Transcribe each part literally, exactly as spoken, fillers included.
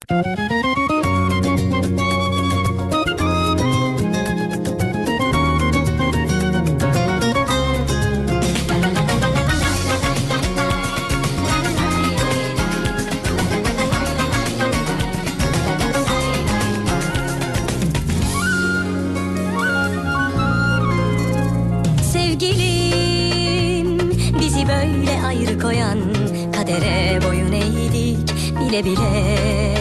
Böyle ayrı koyan kadere boyun eğdik, bile bile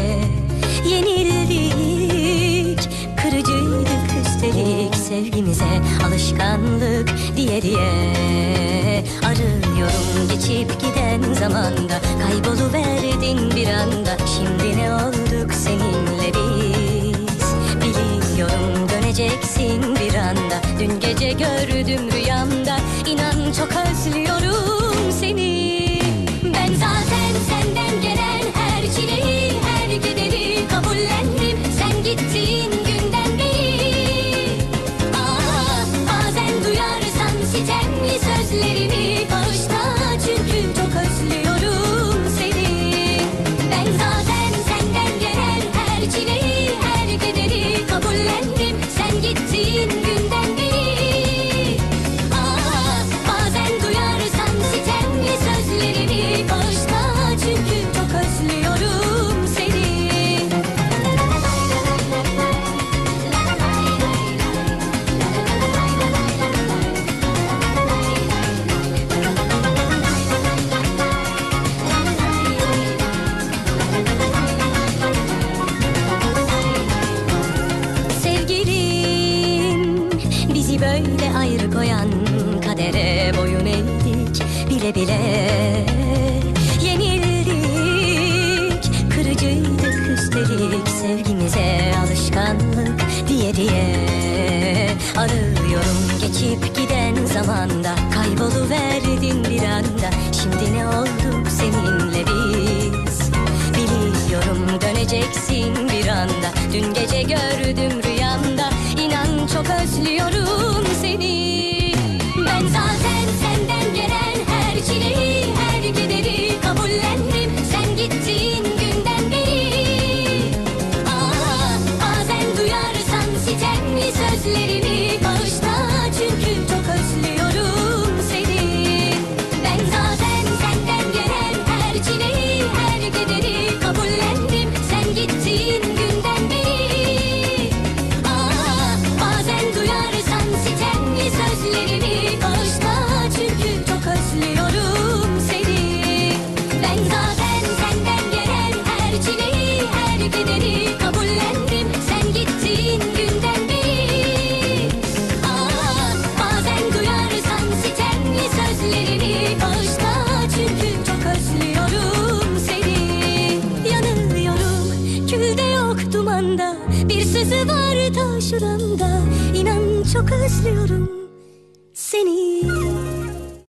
yenildik. Kırıcıydık üstelik, sevgimize alışkanlık diye diye. Arıyorum geçip giden zamanda, kayboluverdin bir anda. Şimdi ne olduk seninle biz, biliyorum döneceksin bir anda. Dün gece gördüm rüyamda, inan çok özlüyorum seni. Ben zaten senden gelen her çileyi, her kederi kabullendim. Sen gittiğin günden beri. Aa, bazen duyarsan sitemli sözlerimi bağışla, çünkü çok özlüyorum seni. Ben zaten senden gelen her çileyi, her kederi kabullendim. Sen gittiğin günden beri. Çünkü çok özlüyorum seni. Sevgilim, bizi böyle ayrı koyan kadere boyun eğdik, bile bile. Üstelik sevgimize alışkanlık diye diye. Arıyorum geçip giden zamanda, kayboluverdin bir anda. Şimdi ne olduk seninle biz, biliyorum döneceksin bir anda. Dün gece gördüm rüyamda, inan çok özlüyorum seni. Ben zaten senden gelen her çileyi, her kederi kabullendim. Sen gittiğin günden beri. Sözlerimi bağışla, çünkü çok özlüyorum seni. Ben zaten senden gelen her çileyi, her kederi kabullendim. Sen gittiğin günden beri. Aa, bazen duyarsan sitemli sözlerimi bağışla, çünkü çok özlüyorum seni. Ben zaten senden gelen her çileyi, her kederi kabullendim. Sen gittiğin günden beri. Bağışla, çünkü çok özlüyorum seni. Yanılıyorum, külde yok dumanda. Bir sızı var ta şuramda. İnan çok özlüyorum seni.